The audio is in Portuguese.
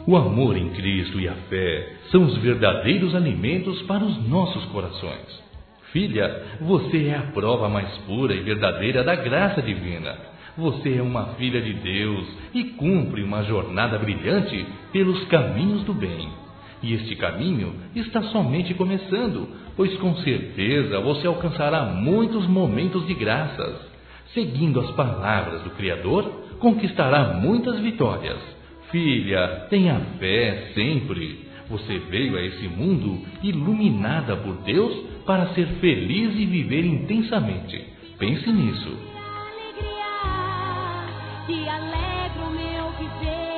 O amor em Cristo e a fé são os verdadeiros alimentos para os nossos corações. Filha, você é a prova mais pura e verdadeira da graça divina. Você é uma filha de Deus e cumpre uma jornada brilhante pelos caminhos do bem. E este caminho está somente começando, pois com certeza você alcançará muitos momentos de graças. Seguindo as palavras do Criador, conquistará muitas vitórias. Filha, tenha fé sempre. Você veio a esse mundo iluminada por Deus para ser feliz e viver intensamente. Pense nisso. Que alegra o meu viver.